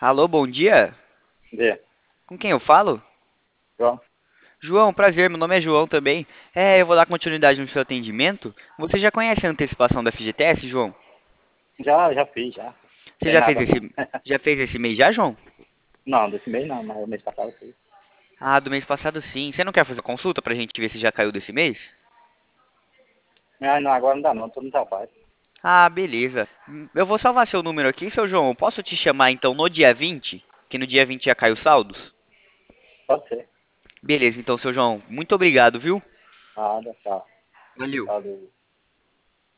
Alô, bom dia. Vê, Com quem eu falo? João. João, prazer, meu nome é João também. Eu vou dar continuidade no seu atendimento. Você já conhece a antecipação da FGTS, João? Já fiz, já. Você Tem já fez nada não. esse mês já, João? Não, desse mês não, mas o mês passado eu fiz. Ah, do mês passado sim. Você não quer fazer consulta pra gente ver se já caiu desse mês? Ah, não, agora não dá não, tô no trabalho. Ah, beleza. Eu vou salvar seu número aqui, seu João. Eu posso te chamar então no dia 20? Que no dia 20 já caiu os saldos? Pode ser. Beleza, então, seu João. Muito obrigado, viu? Nada, tá. Valeu. Valeu.